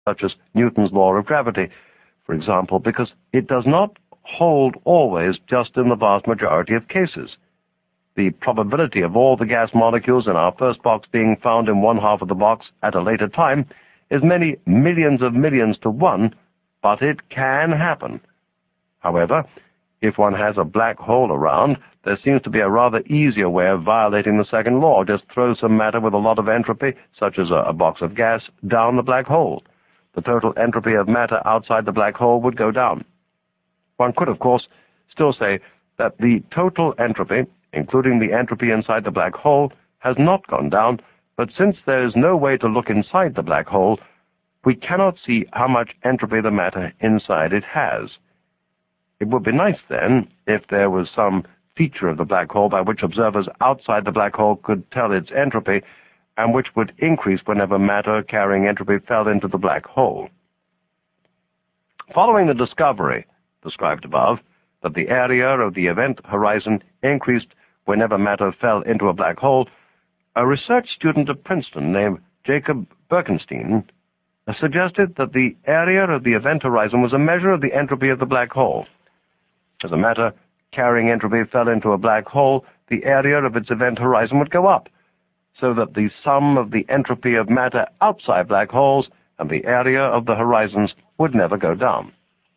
such as Newton's law of gravity, for example, because it does not hold always just in the vast majority of cases. The probability of all the gas molecules in our first box being found in one half of the box at a later time is many millions of millions to one, but it can happen. However, if one has a black hole around, there seems to be a rather easier way of violating the second law. Just throw some matter with a lot of entropy, such as a box of gas, down the black hole. The total entropy of matter outside the black hole would go down. One could, of course, still say that the total entropy, including the entropy inside the black hole, has not gone down, but since there is no way to look inside the black hole, we cannot see how much entropy the matter inside it has. It would be nice, then, if there was some feature of the black hole by which observers outside the black hole could tell its entropy, and which would increase whenever matter carrying entropy fell into the black hole. Following the discovery, described above, that the area of the event horizon increased whenever matter fell into a black hole, a research student at Princeton named Jacob Bekenstein suggested that the area of the event horizon was a measure of the entropy of the black hole. As a matter carrying entropy fell into a black hole, the area of its event horizon would go up, so that the sum of the entropy of matter outside black holes and the area of the horizons would never go down.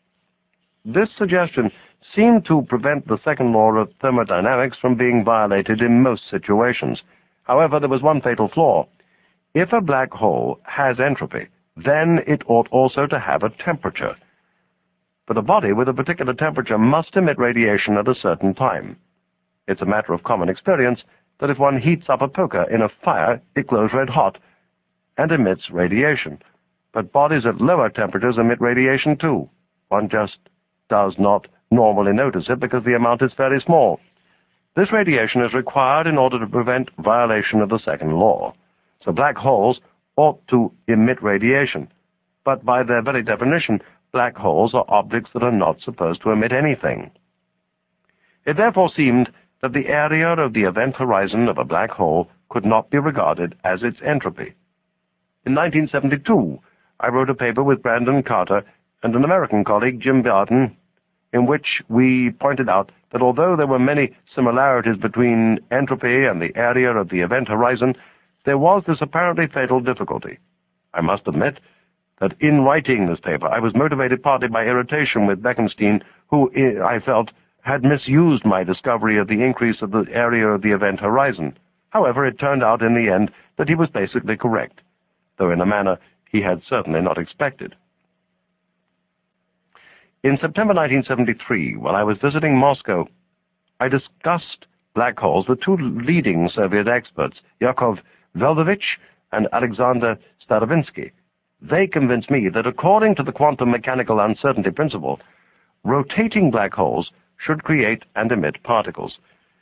This suggestion seemed to prevent the second law of thermodynamics from being violated in most situations. However, there was one fatal flaw. If a black hole has entropy, then it ought also to have a temperature. But a body with a particular temperature must emit radiation at a certain time. It's a matter of common experience that if one heats up a poker in a fire, it glows red hot and emits radiation. But bodies at lower temperatures emit radiation too. One just does not normally notice it because the amount is very small. This radiation is required in order to prevent violation of the second law. So black holes ought to emit radiation. But by their very definition, black holes are objects that are not supposed to emit anything. It therefore seemed that the area of the event horizon of a black hole could not be regarded as its entropy. In 1972, I wrote a paper with Brandon Carter and an American colleague, Jim Barton, in which we pointed out that although there were many similarities between entropy and the area of the event horizon, there was this apparently fatal difficulty. I must admit that in writing this paper, I was motivated partly by irritation with Bekenstein, who, I felt, had misused my discovery of the increase of the area of the event horizon. However, it turned out in the end that he was basically correct, though in a manner he had certainly not expected. In September 1973, while I was visiting Moscow, I discussed black holes with two leading Soviet experts, Yakov Veldovich and Alexander Starovinsky. They convinced me that according to the quantum mechanical uncertainty principle, rotating black holes should create and emit particles.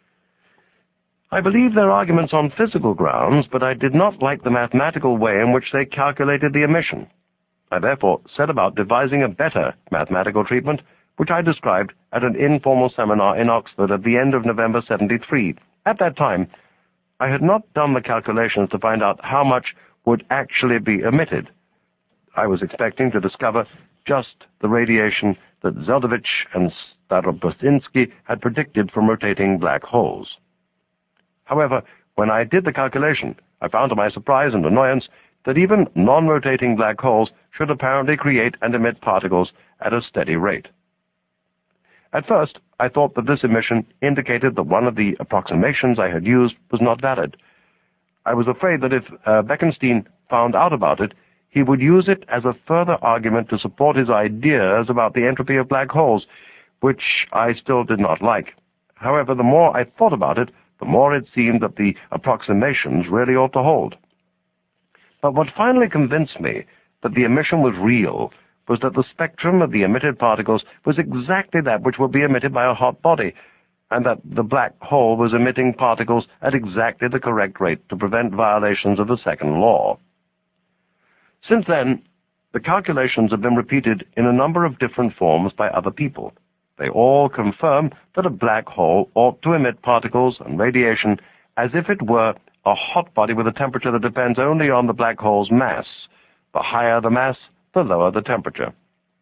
I believe their arguments on physical grounds, but I did not like the mathematical way in which they calculated the emission. I therefore set about devising a better mathematical treatment, which I described at an informal seminar in Oxford at the end of November 73. At that time, I had not done the calculations to find out how much would actually be emitted. I was expecting to discover just the radiation that Zeldovich and Starobinsky had predicted from rotating black holes. However, when I did the calculation, I found to my surprise and annoyance that even non-rotating black holes should apparently create and emit particles at a steady rate. At first, I thought that this emission indicated that one of the approximations I had used was not valid. I was afraid that if Bekenstein found out about it, he would use it as a further argument to support his ideas about the entropy of black holes, which I still did not like. However, the more I thought about it, the more it seemed that the approximations really ought to hold. But what finally convinced me that the emission was real was that the spectrum of the emitted particles was exactly that which would be emitted by a hot body, and that the black hole was emitting particles at exactly the correct rate to prevent violations of the second law. Since then, the calculations have been repeated in a number of different forms by other people. They all confirm that a black hole ought to emit particles and radiation as if it were a hot body with a temperature that depends only on the black hole's mass. The higher the mass, the lower the temperature.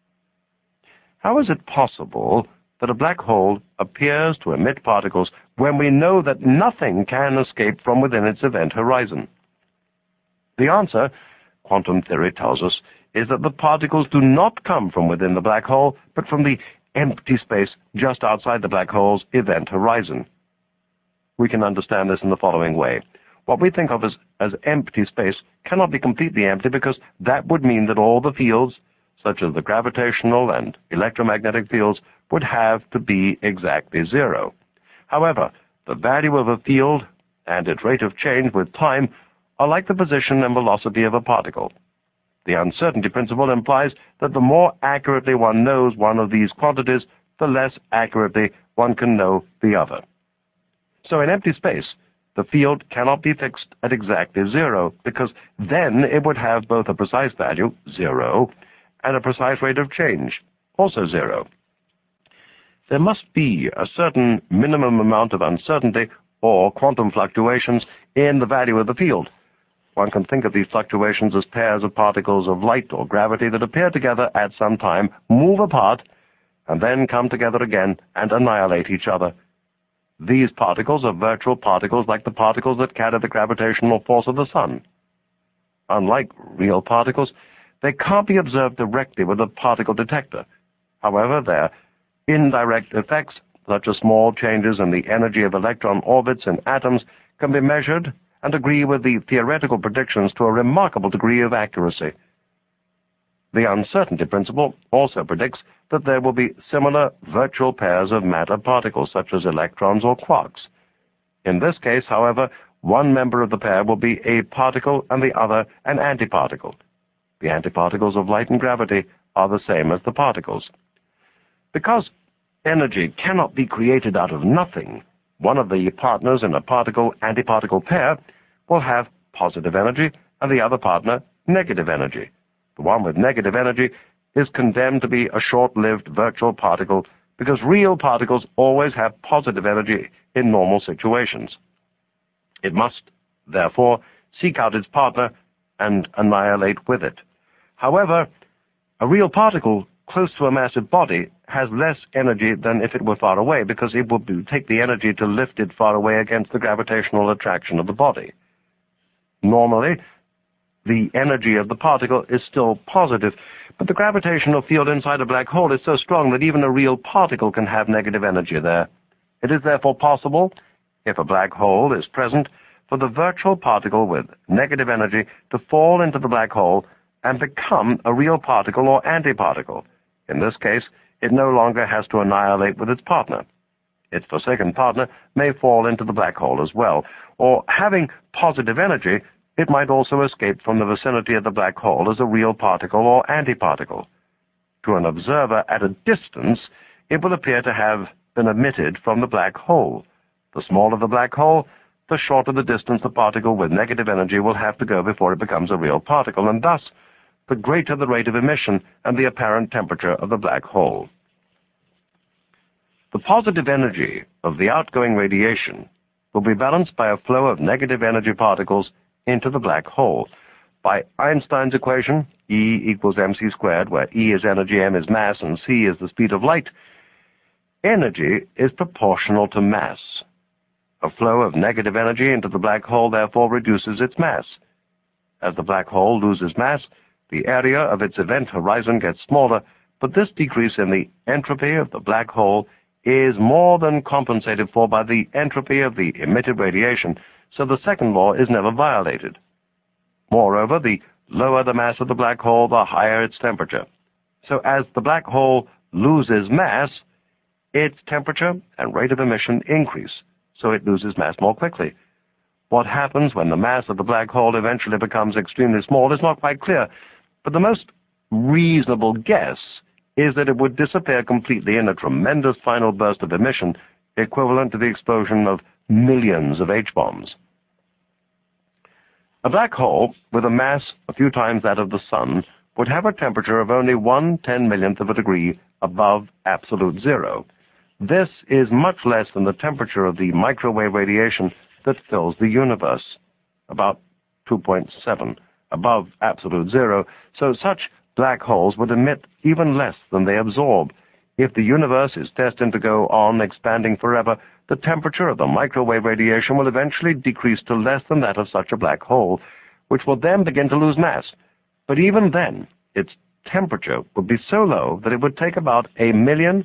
How is it possible that a black hole appears to emit particles when we know that nothing can escape from within its event horizon? The answer, quantum theory tells us, is that the particles do not come from within the black hole, but from the empty space just outside the black hole's event horizon. We can understand this in the following way. What we think of as empty space cannot be completely empty, because that would mean that all the fields, such as the gravitational and electromagnetic fields, would have to be exactly zero. However, the value of a field and its rate of change with time are like the position and velocity of a particle. The uncertainty principle implies that the more accurately one knows one of these quantities, the less accurately one can know the other. So in empty space, the field cannot be fixed at exactly zero, because then it would have both a precise value, 0, and a precise rate of change, also 0. There must be a certain minimum amount of uncertainty, or quantum fluctuations, in the value of the field. One can think of these fluctuations as pairs of particles of light or gravity that appear together at some time, move apart, and then come together again and annihilate each other. These particles are virtual particles like the particles that carry the gravitational force of the sun. Unlike real particles, they can't be observed directly with a particle detector. However, their indirect effects, such as small changes in the energy of electron orbits in atoms, can be measured and agree with the theoretical predictions to a remarkable degree of accuracy. The uncertainty principle also predicts that there will be similar virtual pairs of matter particles, such as electrons or quarks. In this case, however, one member of the pair will be a particle and the other an antiparticle. The antiparticles of light and gravity are the same as the particles. Because energy cannot be created out of nothing, one of the partners in a particle-antiparticle pair will have positive energy and the other partner negative energy. The one with negative energy is condemned to be a short-lived virtual particle, because real particles always have positive energy in normal situations. It must, therefore, seek out its partner and annihilate with it. However, a real particle close to a massive body has less energy than if it were far away, because it would take the energy to lift it far away against the gravitational attraction of the body. Normally, the energy of the particle is still positive, but the gravitational field inside a black hole is so strong that even a real particle can have negative energy there. It is therefore possible, if a black hole is present, for the virtual particle with negative energy to fall into the black hole and become a real particle or antiparticle. In this case, it no longer has to annihilate with its partner. Its forsaken partner may fall into the black hole as well, or having positive energy, it might also escape from the vicinity of the black hole as a real particle or antiparticle. To an observer at a distance, it will appear to have been emitted from the black hole. The smaller the black hole, the shorter the distance the particle with negative energy will have to go before it becomes a real particle, and thus the greater the rate of emission and the apparent temperature of the black hole. The positive energy of the outgoing radiation will be balanced by a flow of negative energy particles into the black hole. By Einstein's equation, E equals mc squared, where E is energy, m is mass, and c is the speed of light, energy is proportional to mass. A flow of negative energy into the black hole therefore reduces its mass. As the black hole loses mass, the area of its event horizon gets smaller, but this decrease in the entropy of the black hole is more than compensated for by the entropy of the emitted radiation, so the second law is never violated. Moreover, the lower the mass of the black hole, the higher its temperature. So as the black hole loses mass, its temperature and rate of emission increase, so it loses mass more quickly. What happens when the mass of the black hole eventually becomes extremely small is not quite clear, but the most reasonable guess is that it would disappear completely in a tremendous final burst of emission, equivalent to the explosion of millions of H-bombs. A black hole with a mass a few times that of the sun would have a temperature of only 1/10,000,000th of a degree above absolute zero. This is much less than the temperature of the microwave radiation that fills the universe, about 2.7 above absolute zero, so such black holes would emit even less than they absorb. If the universe is destined to go on expanding forever, the temperature of the microwave radiation will eventually decrease to less than that of such a black hole, which will then begin to lose mass. But even then, its temperature would be so low that it would take about 1,000,000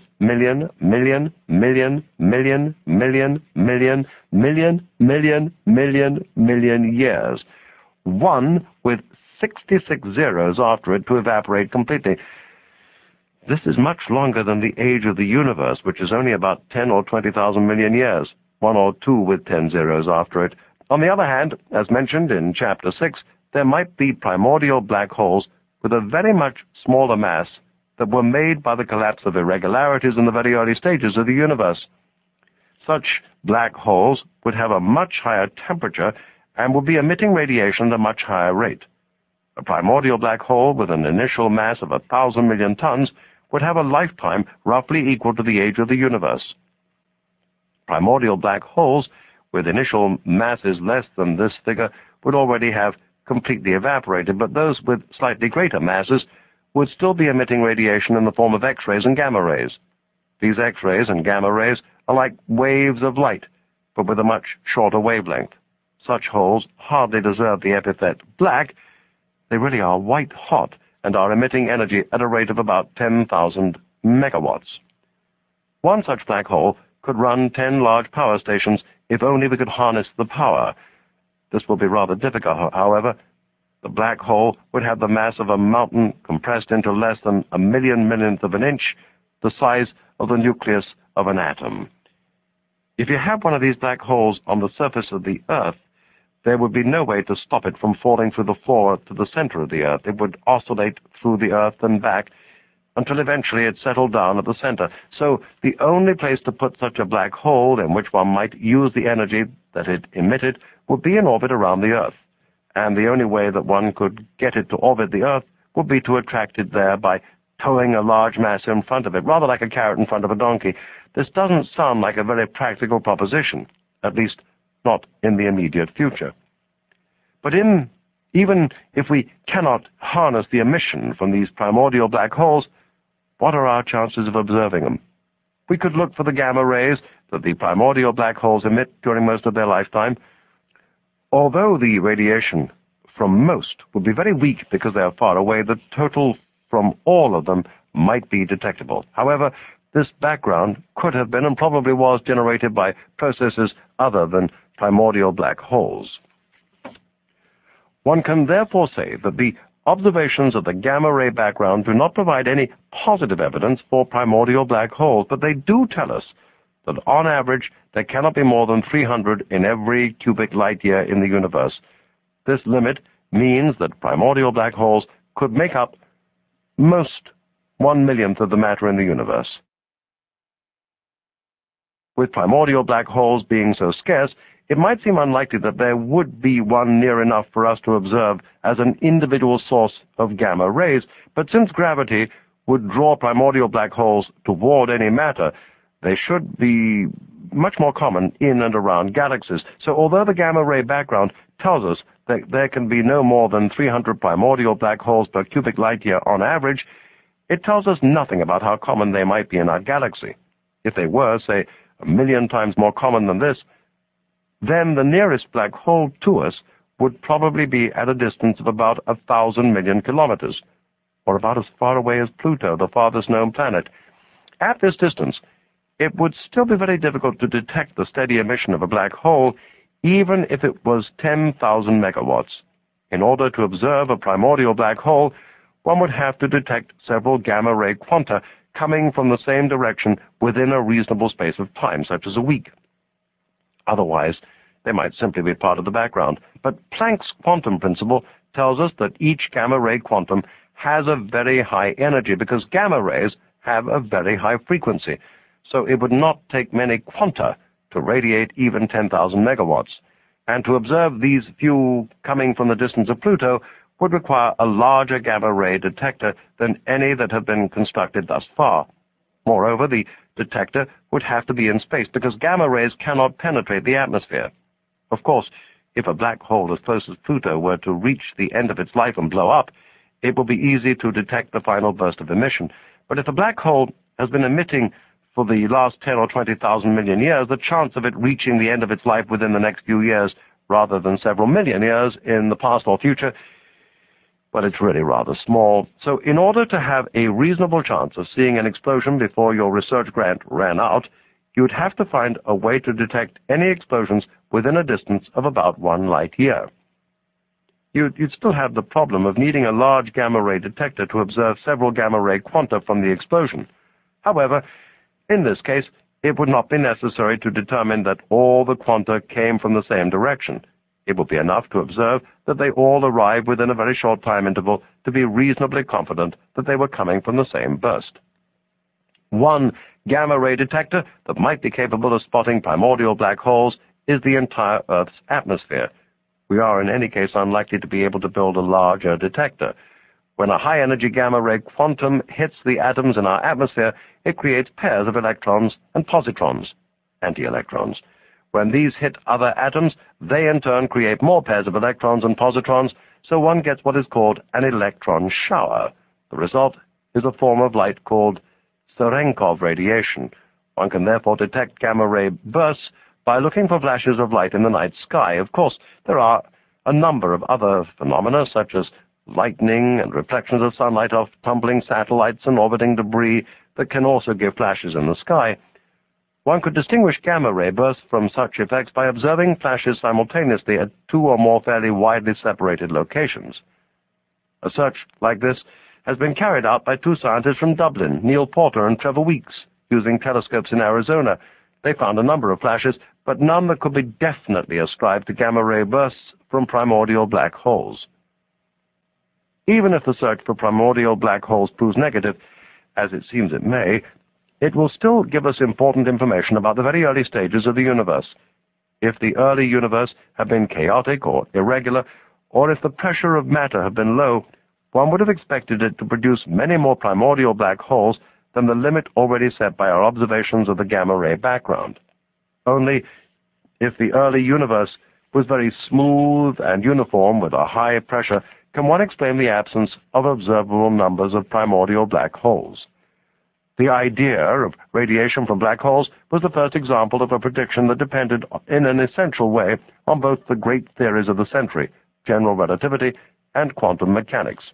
million years, one with 66 zeros after it, to evaporate completely. This is much longer than the age of the universe, which is only about 10 or 20,000 million years, one or two with 10 zeros after it. On the other hand, as mentioned in Chapter 6, there might be primordial black holes with a very much smaller mass that were made by the collapse of irregularities in the very early stages of the universe. Such black holes would have a much higher temperature and would be emitting radiation at a much higher rate. A primordial black hole with an initial mass of 1,000 million tons would have a lifetime roughly equal to the age of the universe. Primordial black holes with initial masses less than this figure would already have completely evaporated, but those with slightly greater masses would still be emitting radiation in the form of X-rays and gamma rays. These X-rays and gamma rays are like waves of light, but with a much shorter wavelength. Such holes hardly deserve the epithet black. They really are white hot and are emitting energy at a rate of about 10,000 megawatts. One such black hole could run 10 large power stations if only we could harness the power. This will be rather difficult, however. The black hole would have the mass of a mountain compressed into less than 1,000,000 millionth of an inch, the size of the nucleus of an atom. If you have one of these black holes on the surface of the Earth, there would be no way to stop it from falling through the floor to the center of the Earth. It would oscillate through the Earth and back until eventually it settled down at the center. So the only place to put such a black hole in which one might use the energy that it emitted would be in orbit around the Earth. And the only way that one could get it to orbit the Earth would be to attract it there by towing a large mass in front of it, rather like a carrot in front of a donkey. This doesn't sound like a very practical proposition, at least not in the immediate future. But even if we cannot harness the emission from these primordial black holes, what are our chances of observing them? We could look for the gamma rays that the primordial black holes emit during most of their lifetime. Although the radiation from most would be very weak because they are far away, the total from all of them might be detectable. However, this background could have been and probably was generated by processes other than primordial black holes. One can therefore say that the observations of the gamma-ray background do not provide any positive evidence for primordial black holes, but they do tell us that on average there cannot be more than 300 in every cubic light year in the universe. This limit means that primordial black holes could make up most 1/1,000,000th of the matter in the universe. With primordial black holes being so scarce, it might seem unlikely that there would be one near enough for us to observe as an individual source of gamma rays, but since gravity would draw primordial black holes toward any matter, they should be much more common in and around galaxies. So although the gamma-ray background tells us that there can be no more than 300 primordial black holes per cubic light year on average, it tells us nothing about how common they might be in our galaxy. If they were, say, 1,000,000 times more common than this, then the nearest black hole to us would probably be at a distance of about 1,000 million kilometers, or about as far away as Pluto, the farthest known planet. At this distance, it would still be very difficult to detect the steady emission of a black hole, even if it was 10,000 megawatts. In order to observe a primordial black hole, one would have to detect several gamma-ray quanta coming from the same direction within a reasonable space of time, such as a week. Otherwise, they might simply be part of the background. But Planck's quantum principle tells us that each gamma-ray quantum has a very high energy because gamma rays have a very high frequency. So it would not take many quanta to radiate even 10,000 megawatts. And to observe these few coming from the distance of Pluto would require a larger gamma-ray detector than any that have been constructed thus far. Moreover, the detector would have to be in space because gamma rays cannot penetrate the atmosphere. Of course, if a black hole as close as Pluto were to reach the end of its life and blow up, it will be easy to detect the final burst of emission. But if the black hole has been emitting for the last 10 or 20,000 million years, the chance of it reaching the end of its life within the next few years, rather than several million years in the past or future, well, it's really rather small. So in order to have a reasonable chance of seeing an explosion before your research grant ran out, you'd have to find a way to detect any explosions within a distance of about 1 light year. You'd still have the problem of needing a large gamma-ray detector to observe several gamma-ray quanta from the explosion. However, in this case, it would not be necessary to determine that all the quanta came from the same direction. It would be enough to observe that they all arrived within a very short time interval to be reasonably confident that they were coming from the same burst. One gamma-ray detector that might be capable of spotting primordial black holes is the entire Earth's atmosphere. We are in any case unlikely to be able to build a larger detector. When a high-energy gamma-ray quantum hits the atoms in our atmosphere, it creates pairs of electrons and positrons, anti-electrons. When these hit other atoms, they in turn create more pairs of electrons and positrons, so one gets what is called an electron shower. The result is a form of light called Cherenkov radiation. One can therefore detect gamma-ray bursts by looking for flashes of light in the night sky. Of course, there are a number of other phenomena, such as lightning and reflections of sunlight off tumbling satellites and orbiting debris, that can also give flashes in the sky. One could distinguish gamma-ray bursts from such effects by observing flashes simultaneously at 2 or more fairly widely separated locations. A search like this has been carried out by 2 scientists from Dublin, Neil Porter and Trevor Weeks, using telescopes in Arizona. They found a number of flashes, but none that could be definitely ascribed to gamma-ray bursts from primordial black holes. Even if the search for primordial black holes proves negative, as it seems it may, it will still give us important information about the very early stages of the universe. If the early universe had been chaotic or irregular, or if the pressure of matter had been low, one would have expected it to produce many more primordial black holes than the limit already set by our observations of the gamma-ray background. Only, if the early universe was very smooth and uniform with a high pressure, can one explain the absence of observable numbers of primordial black holes? The idea of radiation from black holes was the first example of a prediction that depended in an essential way on both the great theories of the century, general relativity and quantum mechanics.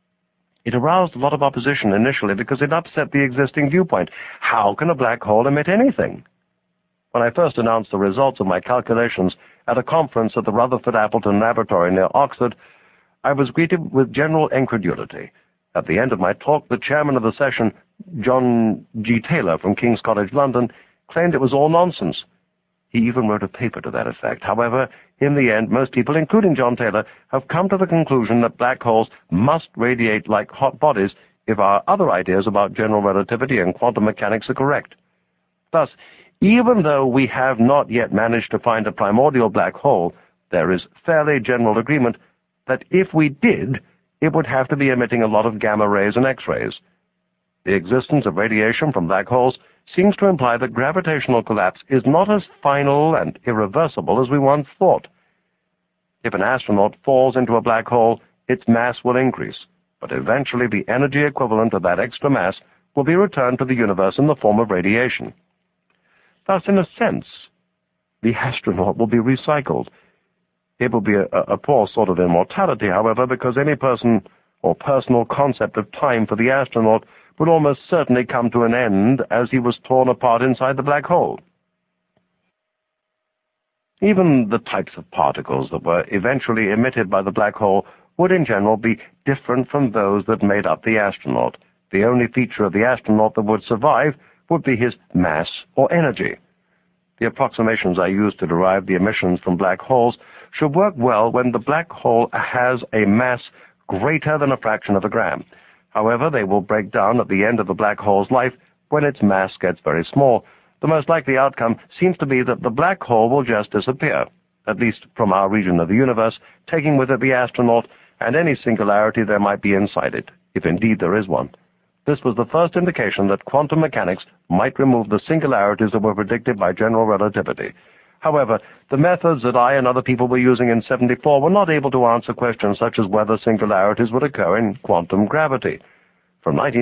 It aroused a lot of opposition initially because it upset the existing viewpoint. How can a black hole emit anything? When I first announced the results of my calculations at a conference at the Rutherford Appleton Laboratory near Oxford, I was greeted with general incredulity. At the end of my talk, the chairman of the session, John G. Taylor from King's College London, claimed it was all nonsense. He even wrote a paper to that effect. However, in the end, most people, including John Taylor, have come to the conclusion that black holes must radiate like hot bodies if our other ideas about general relativity and quantum mechanics are correct. Thus, even though we have not yet managed to find a primordial black hole, there is fairly general agreement that if we did, it would have to be emitting a lot of gamma rays and X-rays. The existence of radiation from black holes seems to imply that gravitational collapse is not as final and irreversible as we once thought. If an astronaut falls into a black hole, its mass will increase, but eventually the energy equivalent of that extra mass will be returned to the universe in the form of radiation. Thus, in a sense, the astronaut will be recycled. It will be a poor sort of immortality, however, because any person or personal concept of time for the astronaut would almost certainly come to an end as he was torn apart inside the black hole. Even the types of particles that were eventually emitted by the black hole would in general be different from those that made up the astronaut. The only feature of the astronaut that would survive would be his mass or energy. The approximations I used to derive the emissions from black holes should work well when the black hole has a mass greater than a fraction of a gram. However, they will break down at the end of the black hole's life when its mass gets very small. The most likely outcome seems to be that the black hole will just disappear, at least from our region of the universe, taking with it the astronaut and any singularity there might be inside it, if indeed there is one. This was the first indication that quantum mechanics might remove the singularities that were predicted by general relativity. However, the methods that I and other people were using in 74 were not able to answer questions such as whether singularities would occur in quantum gravity. From